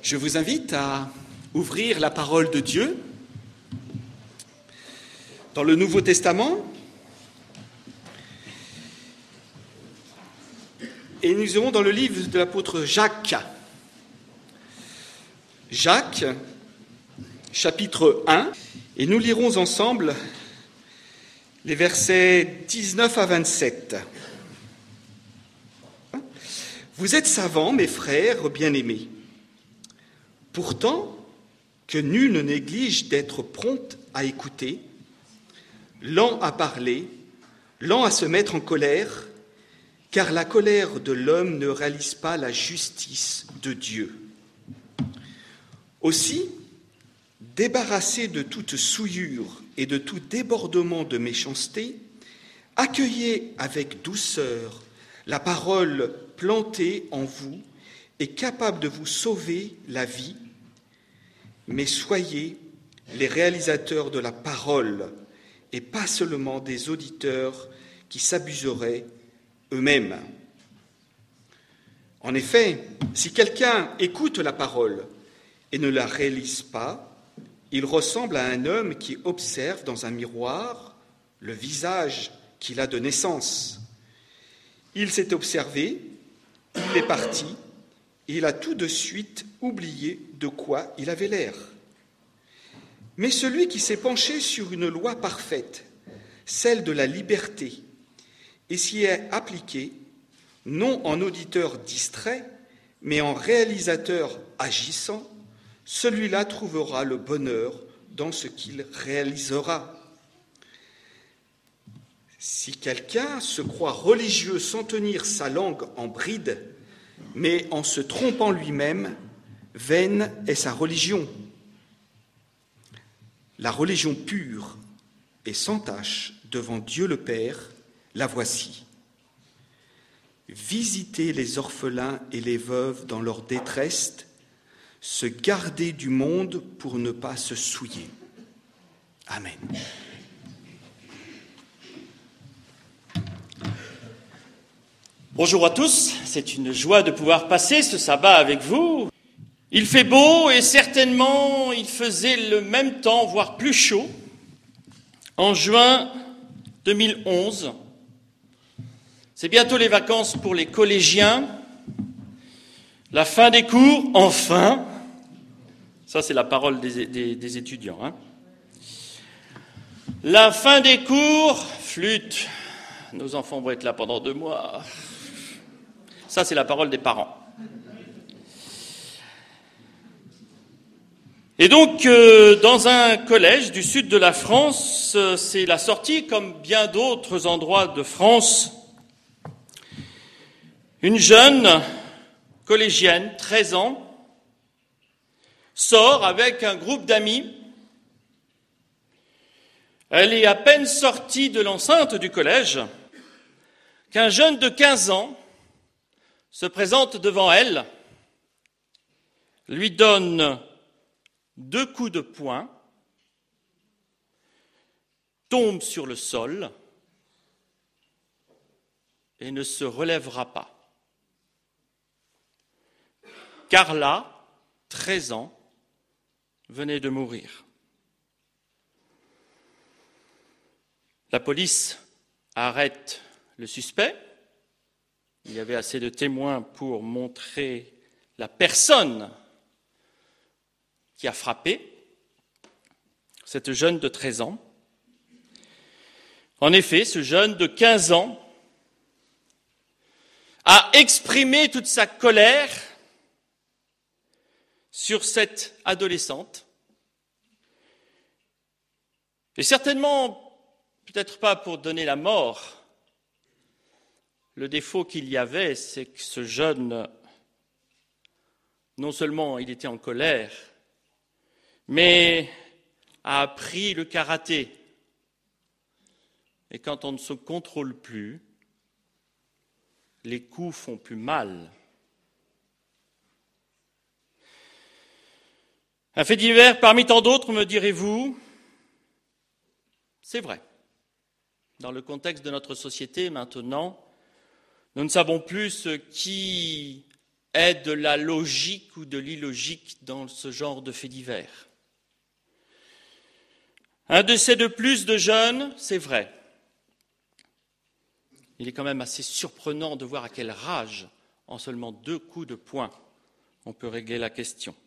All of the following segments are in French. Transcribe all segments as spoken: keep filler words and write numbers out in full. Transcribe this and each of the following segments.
Je vous invite à ouvrir la parole de Dieu dans le Nouveau Testament. Et nous irons dans le livre de l'apôtre Jacques. Jacques, chapitre un, et nous lirons ensemble les versets dix-neuf à vingt-sept. Vous êtes savants, mes frères bien-aimés. Pourtant, que nul ne néglige d'être prompt à écouter, lent à parler, lent à se mettre en colère, car la colère de l'homme ne réalise pas la justice de Dieu. Aussi, débarrassés de toute souillure et de tout débordement de méchanceté, accueillez avec douceur la parole plantée en vous et capable de vous sauver la vie, mais soyez les réalisateurs de la parole et pas seulement des auditeurs qui s'abuseraient eux-mêmes. En effet, si quelqu'un écoute la parole et ne la réalise pas, il ressemble à un homme qui observe dans un miroir le visage qu'il a de naissance. Il s'est observé, il est parti, et il a tout de suite oublié de quoi il avait l'air. Mais celui qui s'est penché sur une loi parfaite, celle de la liberté, et s'y est appliqué, non en auditeur distrait, mais en réalisateur agissant, celui-là trouvera le bonheur dans ce qu'il réalisera. Si quelqu'un se croit religieux sans tenir sa langue en bride, mais en se trompant lui-même, vaine est sa religion. La religion pure et sans tache devant Dieu le Père, la voici. Visitez les orphelins et les veuves dans leur détresse, se garder du monde pour ne pas se souiller. Amen. Bonjour à tous, c'est une joie de pouvoir passer ce sabbat avec vous. Il fait beau et certainement il faisait le même temps, voire plus chaud, en juin deux mille onze. C'est bientôt les vacances pour les collégiens, la fin des cours, enfin. Ça, c'est la parole des, des, des étudiants. Hein. La fin des cours, flûte, nos enfants vont être là pendant deux mois. Ça, c'est la parole des parents. Et donc, euh, dans un collège du sud de la France, euh, c'est la sortie, comme bien d'autres endroits de France. Une jeune collégienne, treize ans, sort avec un groupe d'amis. Elle est à peine sortie de l'enceinte du collège qu'un jeune de quinze ans se présente devant elle, lui donne deux coups de poing, tombe sur le sol et ne se relèvera pas. Carla, treize ans, venait de mourir. La police arrête le suspect. Il y avait assez de témoins pour montrer la personne qui a frappé cette jeune de treize ans. En effet, ce jeune de quinze ans a exprimé toute sa colère sur cette adolescente. Et certainement, peut-être pas pour donner la mort. Le défaut qu'il y avait, c'est que ce jeune, non seulement il était en colère, mais a appris le karaté. Et quand on ne se contrôle plus, les coups font plus mal. Un fait divers parmi tant d'autres, me direz-vous, c'est vrai. Dans le contexte de notre société maintenant, nous ne savons plus ce qui est de la logique ou de l'illogique dans ce genre de faits divers. Un décès de plus de jeunes, c'est vrai. Il est quand même assez surprenant de voir à quelle rage, en seulement deux coups de poing, on peut régler la question.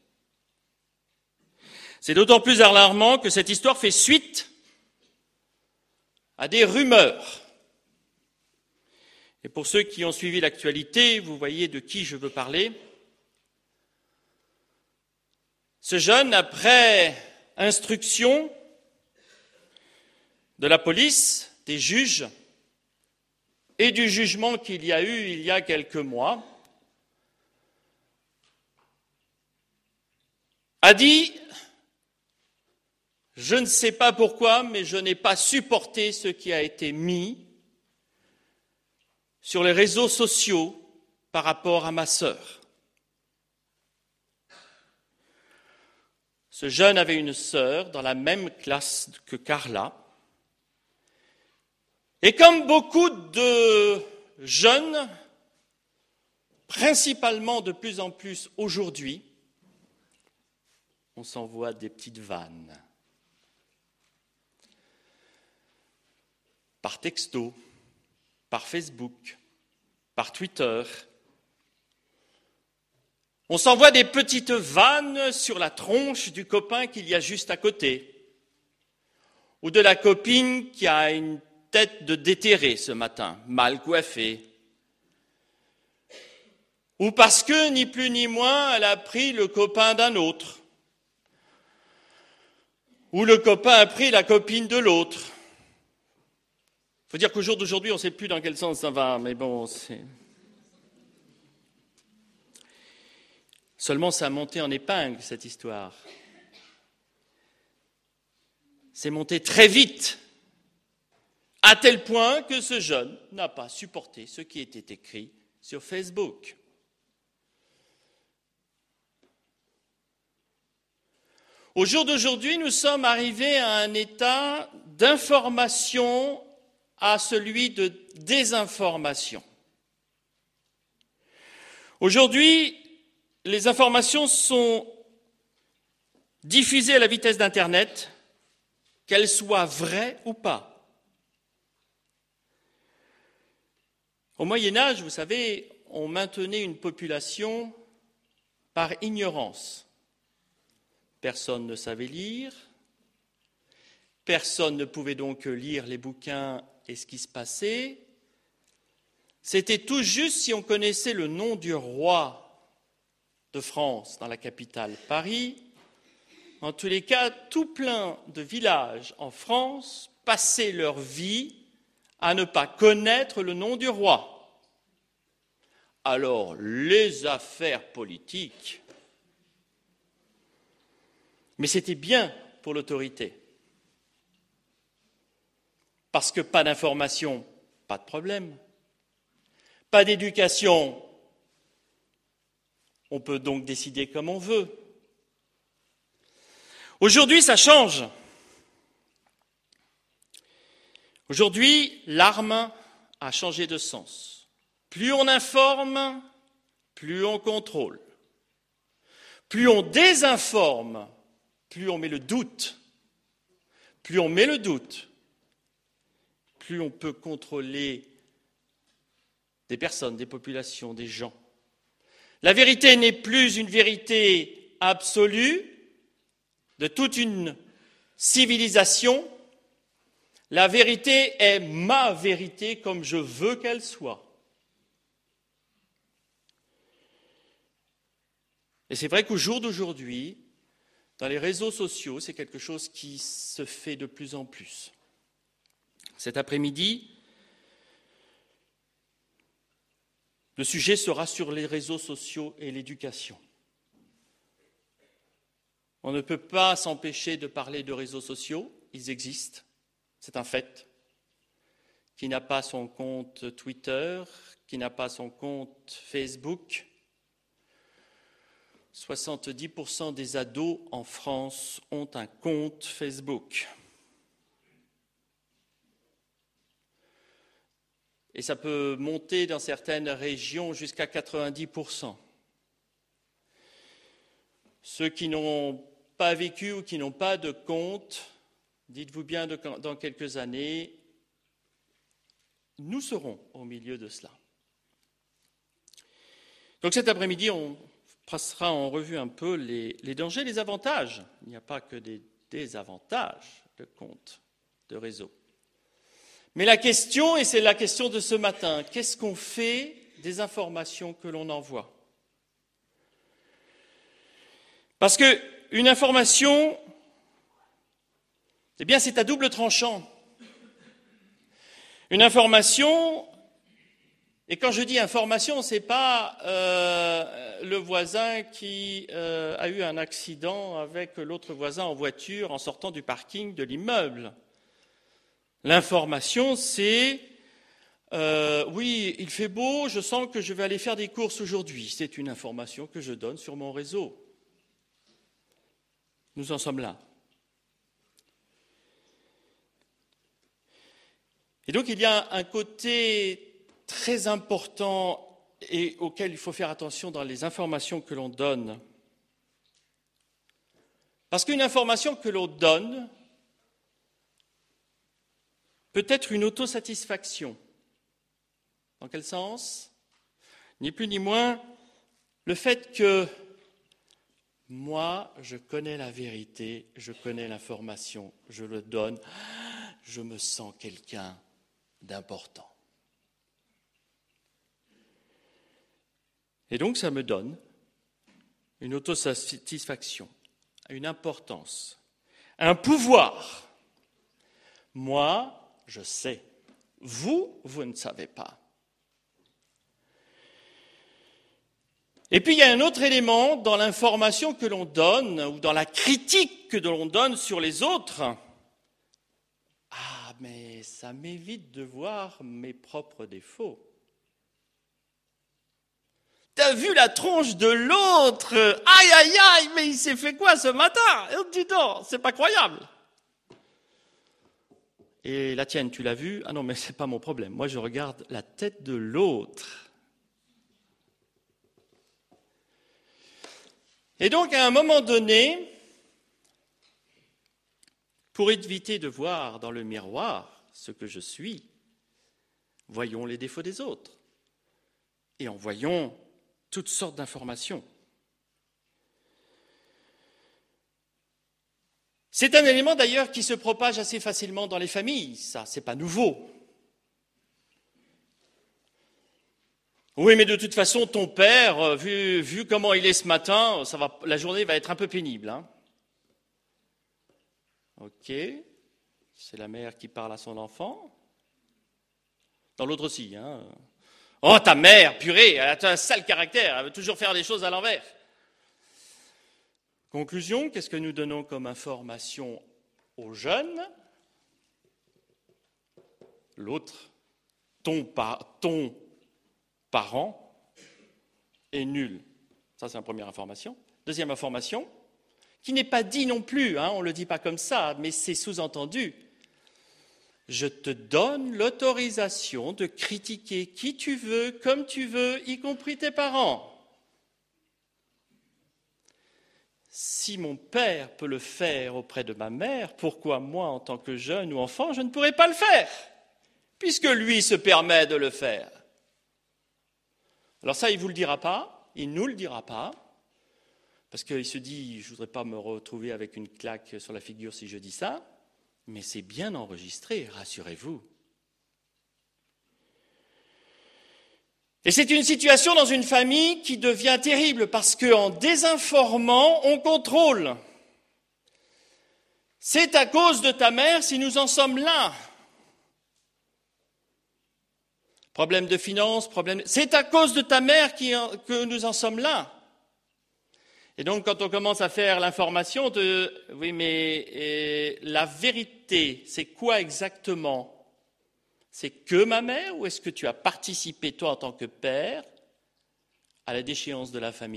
C'est d'autant plus alarmant que cette histoire fait suite à des rumeurs. Et pour ceux qui ont suivi l'actualité, vous voyez de qui je veux parler. Ce jeune, après instruction de la police, des juges et du jugement qu'il y a eu il y a quelques mois, a dit « Je ne sais pas pourquoi, mais je n'ai pas supporté ce qui a été mis sur les réseaux sociaux par rapport à ma sœur. » Ce jeune avait une sœur dans la même classe que Carla. Et comme beaucoup de jeunes, principalement de plus en plus aujourd'hui, on s'envoie des petites vannes. Par texto, par Facebook, par Twitter. On s'envoie des petites vannes sur la tronche du copain qu'il y a juste à côté, ou de la copine qui a une tête de déterré ce matin, mal coiffée, ou parce que, ni plus ni moins, elle a pris le copain d'un autre, ou le copain a pris la copine de l'autre. Il faut dire qu'au jour d'aujourd'hui, on ne sait plus dans quel sens ça va, mais bon, c'est... Seulement, ça a monté en épingle, cette histoire. C'est monté très vite, à tel point que ce jeune n'a pas supporté ce qui était écrit sur Facebook. Au jour d'aujourd'hui, nous sommes arrivés à un état d'information à celui de désinformation. Aujourd'hui, les informations sont diffusées à la vitesse d'Internet, qu'elles soient vraies ou pas. Au Moyen-Âge, vous savez, on maintenait une population par ignorance. Personne ne savait lire, personne ne pouvait donc lire les bouquins et ce qui se passait. C'était tout juste si on connaissait le nom du roi de France dans la capitale, Paris. En tous les cas, tout plein de villages en France passaient leur vie à ne pas connaître le nom du roi. Alors, les affaires politiques, mais c'était bien pour l'autorité. Parce que pas d'information, pas de problème. Pas d'éducation, on peut donc décider comme on veut. Aujourd'hui, ça change. Aujourd'hui, l'arme a changé de sens. Plus on informe, plus on contrôle. Plus on désinforme, plus on met le doute. Plus on met le doute, plus on peut contrôler des personnes, des populations, des gens. La vérité n'est plus une vérité absolue de toute une civilisation. La vérité est ma vérité comme je veux qu'elle soit. Et c'est vrai qu'au jour d'aujourd'hui, dans les réseaux sociaux, c'est quelque chose qui se fait de plus en plus. Cet après-midi, le sujet sera sur les réseaux sociaux et l'éducation. On ne peut pas s'empêcher de parler de réseaux sociaux, ils existent, c'est un fait. Qui n'a pas son compte Twitter, qui n'a pas son compte Facebook. soixante-dix pour cent des ados en France ont un compte Facebook. Et ça peut monter dans certaines régions jusqu'à quatre-vingt-dix pour cent. Ceux qui n'ont pas vécu ou qui n'ont pas de compte, dites-vous bien de, dans quelques années, nous serons au milieu de cela. Donc cet après-midi, on passera en revue un peu les, les dangers, les avantages. Il n'y a pas que des désavantages de compte, de réseau. Mais la question, et c'est la question de ce matin, qu'est-ce qu'on fait des informations que l'on envoie ? Parce qu'une information, eh bien, c'est à double tranchant. Une information, et quand je dis information, ce n'est pas euh, le voisin qui euh, a eu un accident avec l'autre voisin en voiture en sortant du parking de l'immeuble. L'information, c'est euh, « oui, il fait beau, je sens que je vais aller faire des courses aujourd'hui ». C'est une information que je donne sur mon réseau. Nous en sommes là. Et donc, il y a un côté très important et auquel il faut faire attention dans les informations que l'on donne. Parce qu'une information que l'on donne peut être une autosatisfaction. Dans quel sens ? Ni plus ni moins le fait que moi, je connais la vérité, je connais l'information, je le donne, je me sens quelqu'un d'important. Et donc, ça me donne une autosatisfaction, une importance, un pouvoir. Moi, je sais. Vous, vous ne savez pas. Et puis, il y a un autre élément dans l'information que l'on donne, ou dans la critique que l'on donne sur les autres. Ah, mais ça m'évite de voir mes propres défauts. T'as vu la tronche de l'autre ? Aïe, aïe, aïe, mais il s'est fait quoi ce matin ? Dis donc, c'est pas croyable. Et la tienne, tu l'as vue ? Ah non, mais c'est pas mon problème. Moi, je regarde la tête de l'autre. Et donc, à un moment donné, pour éviter de voir dans le miroir ce que je suis, voyons les défauts des autres et envoyons toutes sortes d'informations. C'est un élément d'ailleurs qui se propage assez facilement dans les familles, ça, c'est pas nouveau. Oui, mais de toute façon, ton père, vu, vu comment il est ce matin, ça va, la journée va être un peu pénible. Hein. Ok, c'est la mère qui parle à son enfant. Dans l'autre aussi. Hein. Oh, ta mère, purée, elle a un sale caractère, elle veut toujours faire des choses à l'envers. Conclusion, qu'est-ce que nous donnons comme information aux jeunes ? L'autre, ton, par, ton parent est nul. Ça, c'est la première information. Deuxième information, qui n'est pas dit non plus, hein, on ne le dit pas comme ça, mais c'est sous-entendu. Je te donne l'autorisation de critiquer qui tu veux, comme tu veux, y compris tes parents. Si mon père peut le faire auprès de ma mère, pourquoi moi, en tant que jeune ou enfant, je ne pourrais pas le faire, puisque lui se permet de le faire. Alors ça, il ne vous le dira pas, il ne nous le dira pas, parce qu'il se dit, je ne voudrais pas me retrouver avec une claque sur la figure si je dis ça, mais c'est bien enregistré, rassurez-vous. Et c'est une situation dans une famille qui devient terrible parce qu'en désinformant, on contrôle. C'est à cause de ta mère si nous en sommes là. Problème de finances, problème... C'est à cause de ta mère qui, que nous en sommes là. Et donc, quand on commence à faire l'information de... Oui, mais et, la vérité, c'est quoi exactement ? C'est que ma mère ou est-ce que tu as participé, toi, en tant que père, à la déchéance de la famille ?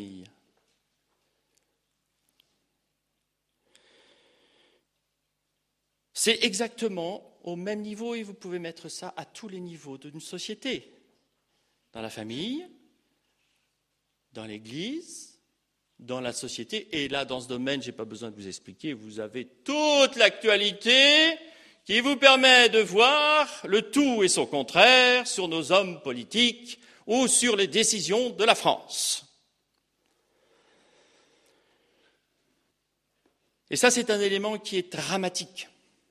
C'est exactement au même niveau et vous pouvez mettre ça à tous les niveaux d'une société. Dans la famille, dans l'Église, dans la société. Et là, dans ce domaine, je n'ai pas besoin de vous expliquer, vous avez toute l'actualité qui vous permet de voir le tout et son contraire sur nos hommes politiques ou sur les décisions de la France. Et ça, c'est un élément qui est dramatique.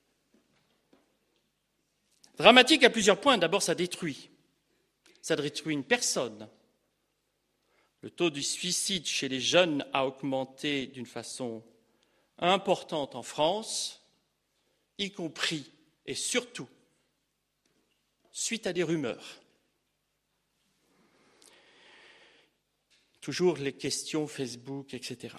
Dramatique à plusieurs points. D'abord, ça détruit. Ça détruit une personne. Le taux du suicide chez les jeunes a augmenté d'une façon importante en France, y compris et surtout suite à des rumeurs. Toujours les questions Facebook, et cetera.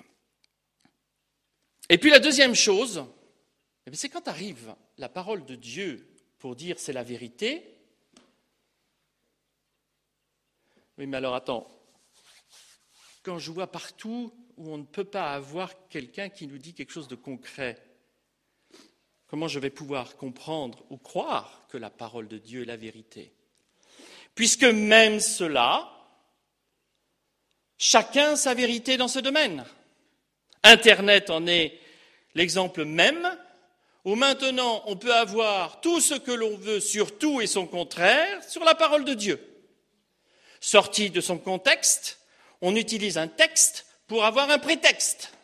Et puis la deuxième chose, c'est quand arrive la parole de Dieu pour dire c'est la vérité. Oui, mais alors attends, quand je vois partout où on ne peut pas avoir quelqu'un qui nous dit quelque chose de concret, comment je vais pouvoir comprendre ou croire que la parole de Dieu est la vérité? Puisque même cela, chacun sa vérité dans ce domaine. Internet en est l'exemple même, où maintenant on peut avoir tout ce que l'on veut sur tout et son contraire sur la parole de Dieu. Sorti de son contexte, on utilise un texte pour avoir un prétexte.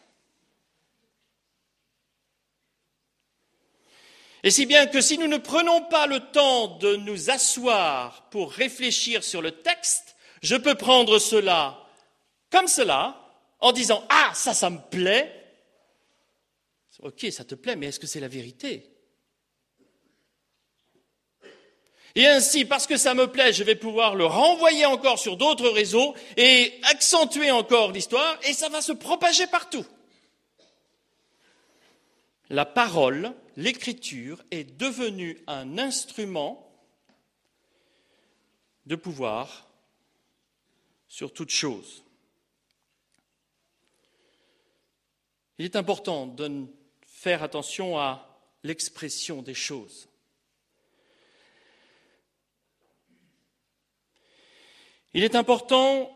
Et si bien que si nous ne prenons pas le temps de nous asseoir pour réfléchir sur le texte, je peux prendre cela comme cela, en disant « Ah, ça, ça me plaît ». Ok, ça te plaît, mais est-ce que c'est la vérité? Et ainsi, parce que ça me plaît, je vais pouvoir le renvoyer encore sur d'autres réseaux et accentuer encore l'histoire, et ça va se propager partout. La parole, l'écriture, est devenue un instrument de pouvoir sur toute chose. Il est important de faire attention à l'expression des choses. Il est important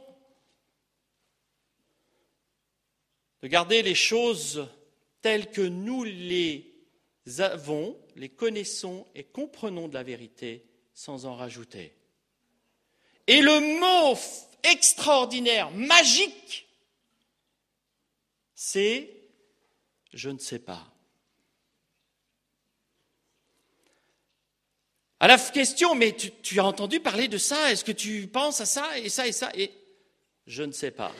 de garder les choses telles que nous les avons, les connaissons et comprenons de la vérité sans en rajouter. Et le mot extraordinaire, magique, c'est « je ne sais pas ». À la question, mais tu, tu as entendu parler de ça, est-ce que tu penses à ça et ça et ça et je ne sais pas.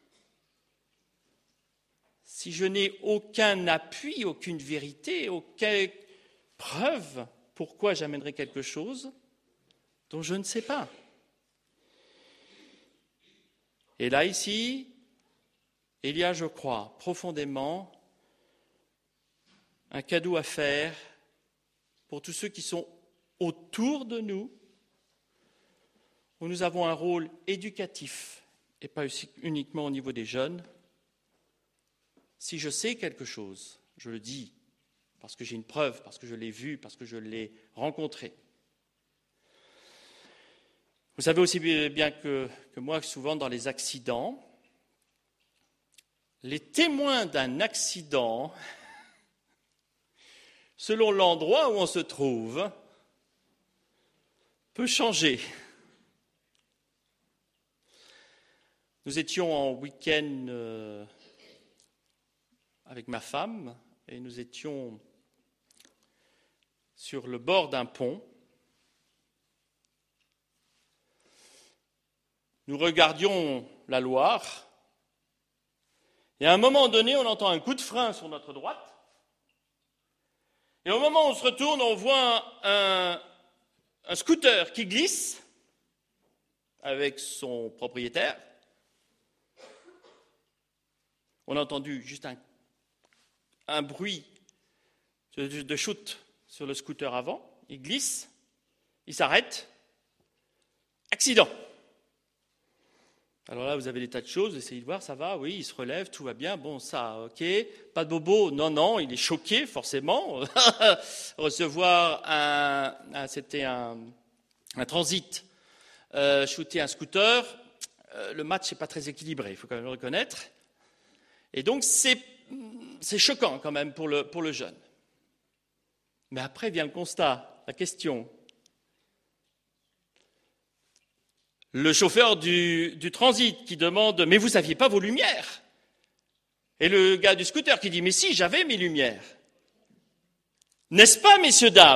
Si je n'ai aucun appui, aucune vérité, aucune preuve, pourquoi j'amènerai quelque chose dont je ne sais pas? Et là, ici, il y a, je crois, profondément un cadeau à faire pour tous ceux qui sont autour de nous, où nous avons un rôle éducatif, et pas uniquement au niveau des jeunes. Si je sais quelque chose, je le dis, parce que j'ai une preuve, parce que je l'ai vu, parce que je l'ai rencontré. Vous savez aussi bien que, que moi, souvent dans les accidents, les témoins d'un accident, selon l'endroit où on se trouve, peut changer. Nous étions en week-end euh, avec ma femme et nous étions sur le bord d'un pont. Nous regardions la Loire et à un moment donné, on entend un coup de frein sur notre droite et au moment où on se retourne, on voit un Un scooter qui glisse avec son propriétaire. On a entendu juste un, un bruit de, de chute sur le scooter avant. Il glisse, il s'arrête. Accident. Alors là, vous avez des tas de choses, vous essayez de voir, ça va, oui, il se relève, tout va bien, bon, ça, ok, pas de bobo, non, non, il est choqué, forcément. Recevoir un, un c'était un, un transit, euh, shooter un scooter, euh, le match n'est pas très équilibré, il faut quand même le reconnaître. Et donc, c'est, c'est choquant quand même pour le, pour le jeune. Mais après vient le constat, la question. Le chauffeur du, du transit qui demande « Mais vous n'aviez pas vos lumières ?» Et le gars du scooter qui dit « Mais si, j'avais mes lumières. » N'est-ce pas, messieurs, dames ?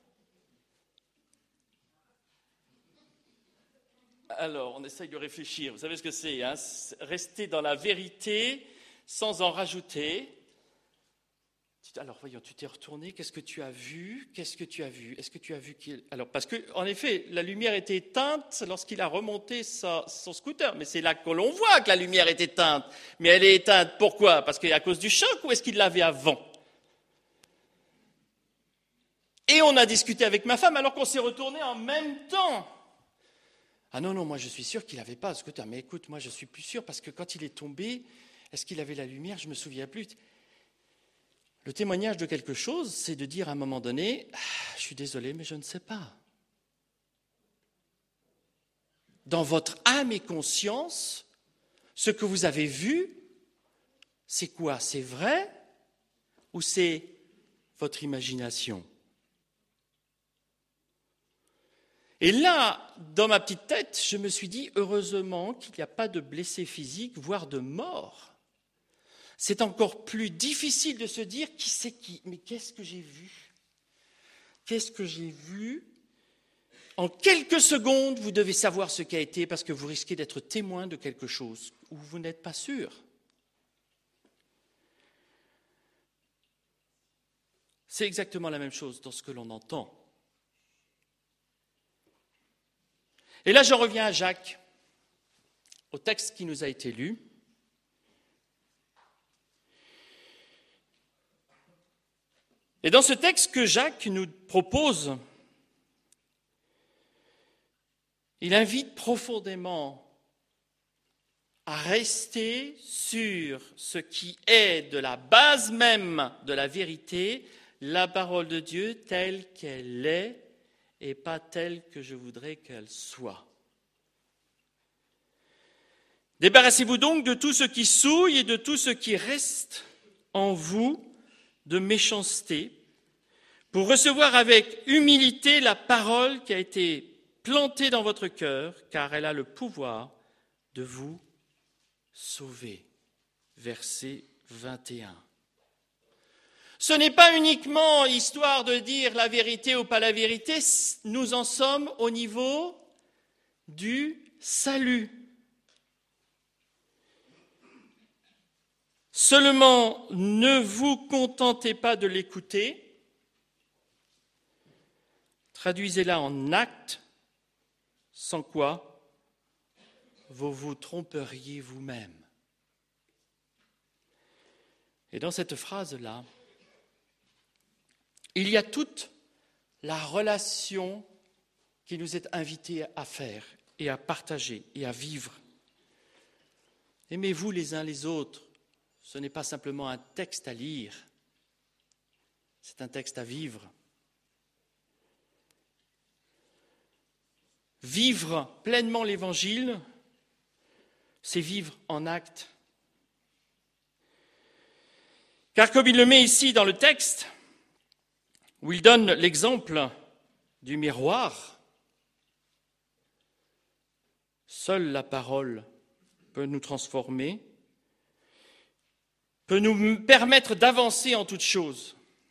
Alors, on essaye de réfléchir. Vous savez ce que c'est, hein ? Rester dans la vérité sans en rajouter. Alors, voyons, tu t'es retourné, qu'est-ce que tu as vu ? Qu'est-ce que tu as vu ? Est-ce que tu as vu qu'il... Alors, parce qu'en effet, la lumière était éteinte lorsqu'il a remonté sa, son scooter. Mais c'est là que l'on voit que la lumière est éteinte. Mais elle est éteinte, pourquoi ? Parce qu'à cause du choc ou est-ce qu'il l'avait avant ? Et on a discuté avec ma femme alors qu'on s'est retourné en même temps. Ah non, non, moi je suis sûr qu'il n'avait pas le scooter. Mais écoute, moi je suis plus sûr parce que quand il est tombé, est-ce qu'il avait la lumière ? Je ne me souviens plus. Le témoignage de quelque chose, c'est de dire à un moment donné, ah, je suis désolé, mais je ne sais pas. Dans votre âme et conscience, ce que vous avez vu, c'est quoi ? C'est vrai ou c'est votre imagination ? Et là, dans ma petite tête, je me suis dit, heureusement qu'il n'y a pas de blessés physiques, voire de morts. C'est encore plus difficile de se dire qui c'est qui. Mais qu'est-ce que j'ai vu ? Qu'est-ce que j'ai vu ? En quelques secondes, vous devez savoir ce qui a été parce que vous risquez d'être témoin de quelque chose où vous n'êtes pas sûr. C'est exactement la même chose dans ce que l'on entend. Et là, je reviens à Jacques, au texte qui nous a été lu. Et dans ce texte que Jacques nous propose, il invite profondément à rester sur ce qui est de la base même de la vérité, la parole de Dieu telle qu'elle est et pas telle que je voudrais qu'elle soit. Débarrassez-vous donc de tout ce qui souille et de tout ce qui reste en vous de méchanceté, pour recevoir avec humilité la parole qui a été plantée dans votre cœur, car elle a le pouvoir de vous sauver. Verset vingt et un. Ce n'est pas uniquement histoire de dire la vérité ou pas la vérité, nous en sommes au niveau du salut. Seulement, ne vous contentez pas de l'écouter, traduisez-la en acte, sans quoi vous vous tromperiez vous-même. Et dans cette phrase-là, il y a toute la relation qui nous est invitée à faire et à partager et à vivre. Aimez-vous les uns les autres. Ce n'est pas simplement un texte à lire, c'est un texte à vivre. Vivre pleinement l'Évangile, c'est vivre en acte. Car comme il le met ici dans le texte, où il donne l'exemple du miroir, seule la parole peut nous transformer, peut nous permettre d'avancer en toutes choses,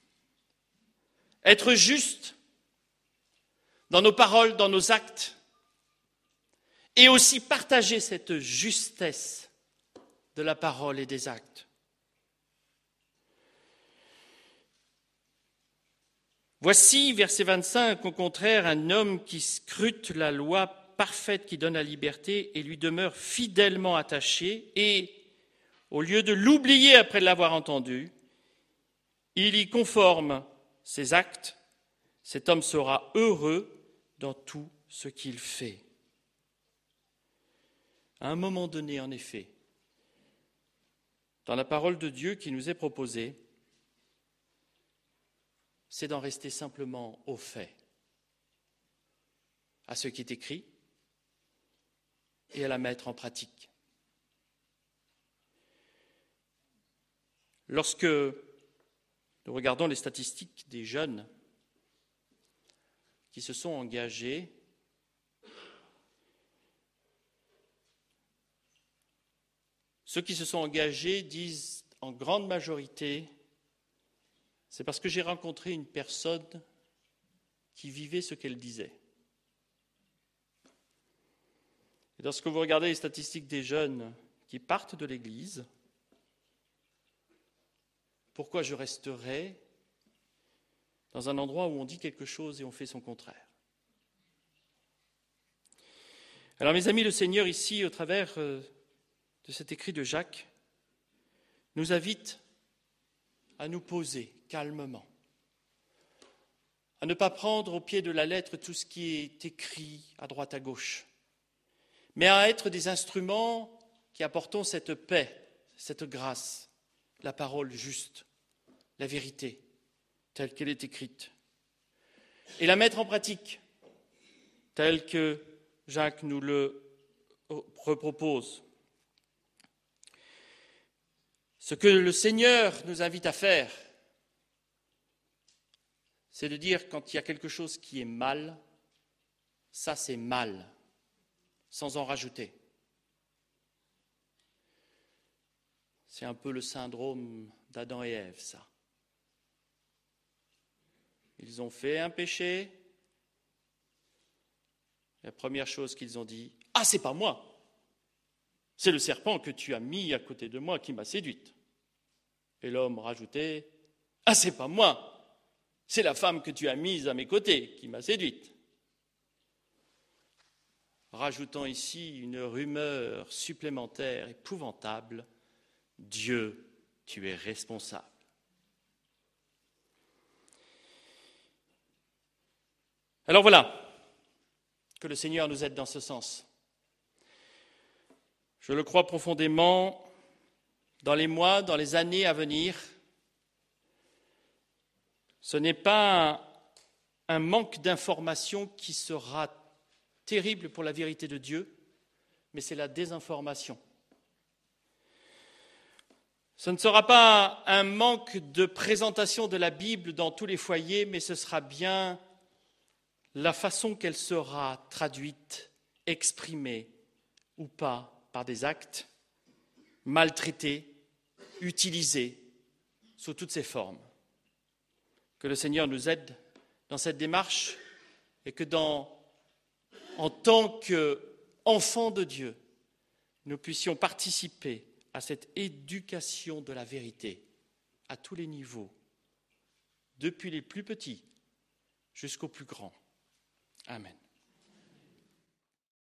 être juste dans nos paroles, dans nos actes, et aussi partager cette justesse de la parole et des actes. Voici, verset vingt-cinq, au contraire, un homme qui scrute la loi parfaite qui donne la liberté et lui demeure fidèlement attaché, et au lieu de l'oublier après l'avoir entendu, il y conforme ses actes. Cet homme sera heureux dans tout ce qu'il fait. À un moment donné, en effet, dans la parole de Dieu qui nous est proposée, c'est d'en rester simplement au fait, à ce qui est écrit et à la mettre en pratique. Lorsque nous regardons les statistiques des jeunes qui se sont engagés, ceux qui se sont engagés disent en grande majorité, c'est parce que j'ai rencontré une personne qui vivait ce qu'elle disait. Et lorsque vous regardez les statistiques des jeunes qui partent de l'Église, pourquoi je resterai dans un endroit où on dit quelque chose et on fait son contraire? Alors mes amis, le Seigneur ici, au travers de cet écrit de Jacques, nous invite à nous poser calmement, à ne pas prendre au pied de la lettre tout ce qui est écrit à droite à gauche, mais à être des instruments qui apportons cette paix, cette grâce, la parole juste, la vérité, telle qu'elle est écrite, et la mettre en pratique, telle que Jacques nous le repropose. Ce que le Seigneur nous invite à faire, c'est de dire quand il y a quelque chose qui est mal, ça c'est mal, sans en rajouter. C'est un peu le syndrome d'Adam et Ève, ça. Ils ont fait un péché. La première chose qu'ils ont dit, « Ah, c'est pas moi, c'est le serpent que tu as mis à côté de moi qui m'a séduite. » Et l'homme rajoutait, « Ah, c'est pas moi, c'est la femme que tu as mise à mes côtés qui m'a séduite. » Rajoutant ici une rumeur supplémentaire épouvantable, « Dieu, tu es responsable. » Alors voilà, que le Seigneur nous aide dans ce sens. Je le crois profondément, dans les mois, dans les années à venir, ce n'est pas un manque d'information qui sera terrible pour la vérité de Dieu, mais c'est la désinformation. Ce ne sera pas un manque de présentation de la Bible dans tous les foyers, mais ce sera bien la façon qu'elle sera traduite, exprimée ou pas par des actes, maltraités, utilisés sous toutes ses formes. Que le Seigneur nous aide dans cette démarche et que dans, en tant qu'enfants de Dieu, nous puissions participer à cette éducation de la vérité à tous les niveaux, depuis les plus petits jusqu'aux plus grands. Amen.